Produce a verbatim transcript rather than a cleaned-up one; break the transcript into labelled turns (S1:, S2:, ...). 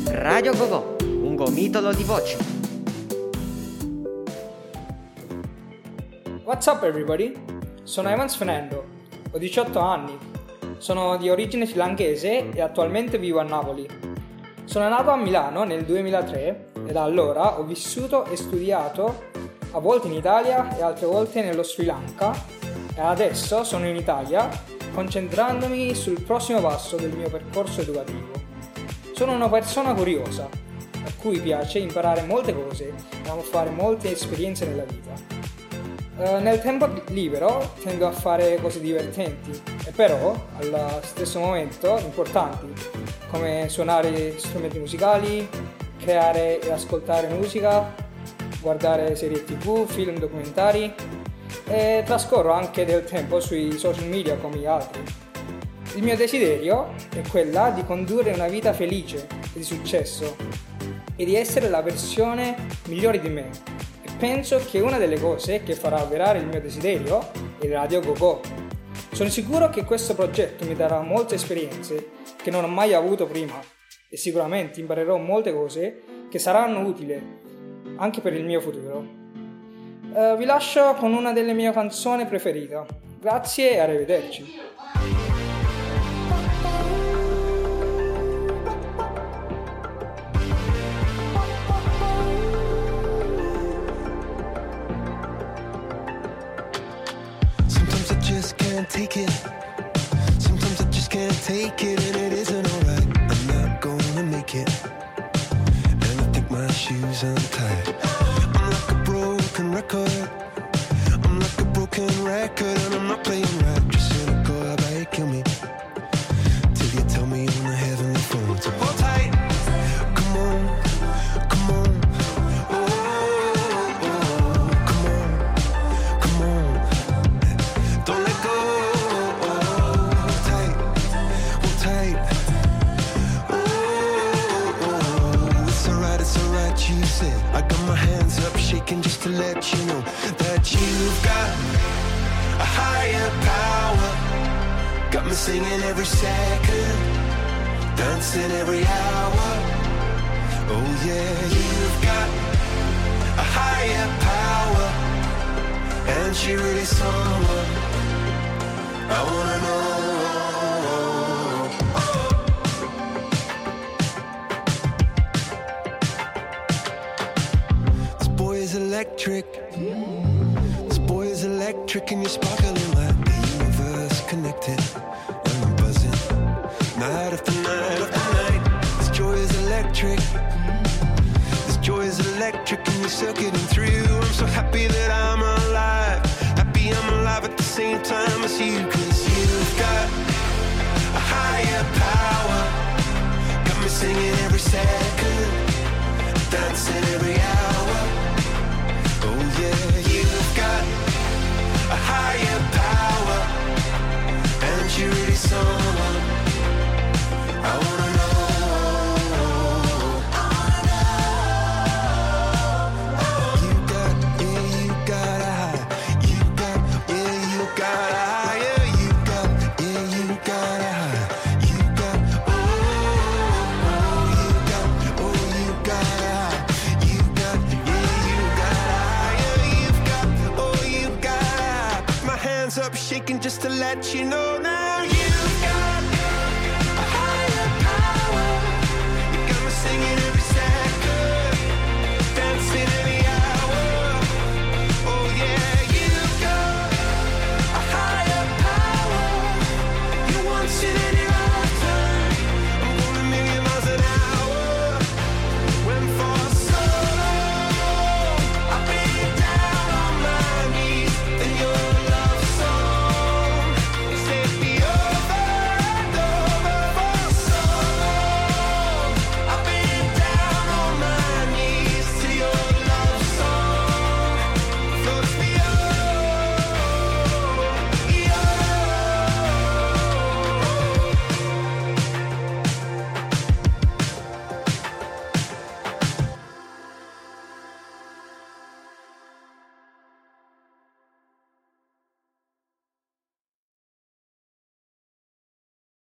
S1: Radio Gogò, un gomitolo di voci.
S2: What's up everybody? Sono Evans Fernando, ho diciotto anni, sono di origine srilankese e attualmente vivo a Napoli. Sono nato a Milano nel duemilatré e da allora ho vissuto e studiato a volte in Italia e altre volte nello Sri Lanka e adesso sono in Italia concentrandomi sul prossimo passo del mio percorso educativo. Sono una persona curiosa, a cui piace imparare molte cose e amo fare molte esperienze nella vita. Uh, nel tempo libero tendo a fare cose divertenti e però allo stesso momento importanti, come suonare strumenti musicali, creare e ascoltare musica, guardare serie tv, film documentari e trascorro anche del tempo sui social media come gli altri. Il mio desiderio è quella di condurre una vita felice e di successo e di essere la versione migliore di me. E penso che una delle cose che farà avverare il mio desiderio è Radio Gogò. Sono sicuro che questo progetto mi darà molte esperienze che non ho mai avuto prima e sicuramente imparerò molte cose che saranno utili anche per il mio futuro. Uh, vi lascio con una delle mie canzoni preferite. Grazie e arrivederci.
S3: Sometimes I just can't take it. Sometimes I just can't take it and it isn't alright. I'm not gonna make it. And I think my shoes untied. Record. I'm like a broken record and I'm not playing right. Just cynical, how about you kill me till you tell me on the heavenly phone. So hold tight, come on, come on, oh, oh, oh, come on, come on, don't let go, oh, hold tight, hold tight, oh, oh, it's alright, it's alright, you said. I got my hands up shaking just to let you know that you've got a higher power. Got me singing every second, dancing every hour. Oh yeah, you've got a higher power, and she really someone I wanna know. Electric. This boy is electric and you're sparkling like the universe connected. And I'm buzzing night after night after night. This joy is electric. This joy is electric and you're circuiting through. I'm so happy that I'm alive. Happy I'm alive at the same time as you. Cause you've got a higher power. Got me singing every second, dancing every hour. Oh yeah, you've got a higher power, and you're really someone I wanna know. You got, yeah, you got a high. You got, yeah, you got a higher. You got, yeah, you got a high. You got, oh, oh, you got, oh, you got a high. You got, yeah, you got a up shaking just to let you know now.